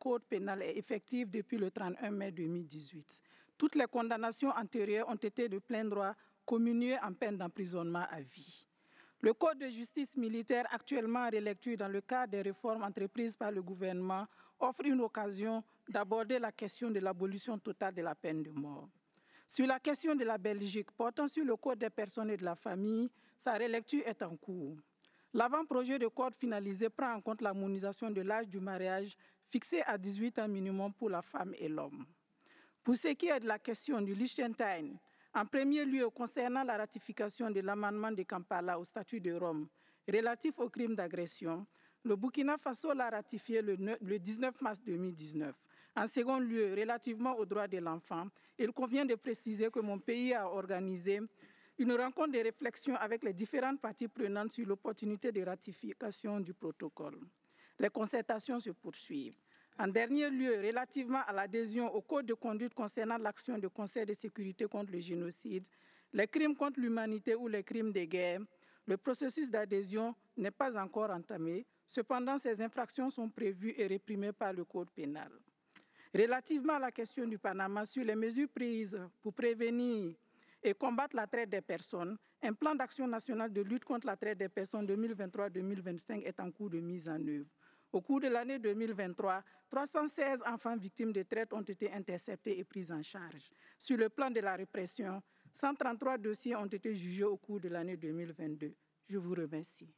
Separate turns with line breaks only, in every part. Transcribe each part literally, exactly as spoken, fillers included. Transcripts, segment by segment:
code pénal est effective depuis le trente et un mai deux mille dix-huit. Toutes les condamnations antérieures ont été de plein droit commuées en peine d'emprisonnement à vie. Le Code de justice militaire, actuellement en relecture dans le cadre des réformes entreprises par le gouvernement, offre une occasion d'aborder la question de l'abolition totale de la peine de mort. Sur la question de la Belgique, portant sur le Code des personnes et de la famille, sa relecture est en cours. L'avant-projet de code finalisé prend en compte l'harmonisation de l'âge du mariage fixé à dix-huit ans minimum pour la femme et l'homme. Pour ce qui est de la question du Liechtenstein, en premier lieu, concernant la ratification de l'amendement de Kampala au statut de Rome relatif aux crimes d'agression, le Burkina Faso l'a ratifié le dix-neuf mars deux mille dix-neuf. En second lieu, relativement aux droits de l'enfant, il convient de préciser que mon pays a organisé une rencontre de réflexion avec les différentes parties prenantes sur l'opportunité de ratification du protocole. Les concertations se poursuivent. En dernier lieu, relativement à l'adhésion au code de conduite concernant l'action du Conseil de sécurité contre le génocide, les crimes contre l'humanité ou les crimes de guerre, le processus d'adhésion n'est pas encore entamé. Cependant, ces infractions sont prévues et réprimées par le code pénal. Relativement à la question du Panama, sur les mesures prises pour prévenir et combattre la traite des personnes, un plan d'action national de lutte contre la traite des personnes deux mille vingt-trois deux mille vingt-cinq est en cours de mise en œuvre. Au cours de l'année deux mille vingt-trois, trois cent seize enfants victimes de traite ont été interceptés et pris en charge. Sur le plan de la répression, cent trente-trois dossiers ont été jugés au cours de l'année deux mille vingt-deux. Je vous remercie.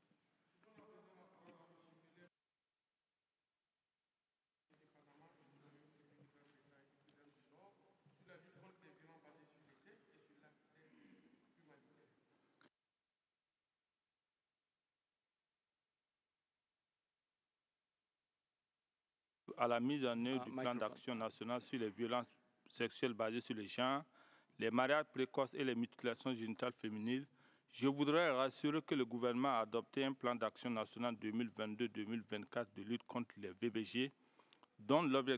À la mise en œuvre du plan d'action national sur les violences sexuelles basées sur le genre, les mariages précoces et les mutilations génitales féminines, je voudrais rassurer que le gouvernement a adopté un plan d'action national deux mille vingt-deux deux mille vingt-quatre de lutte contre les V B G, dont l'objectif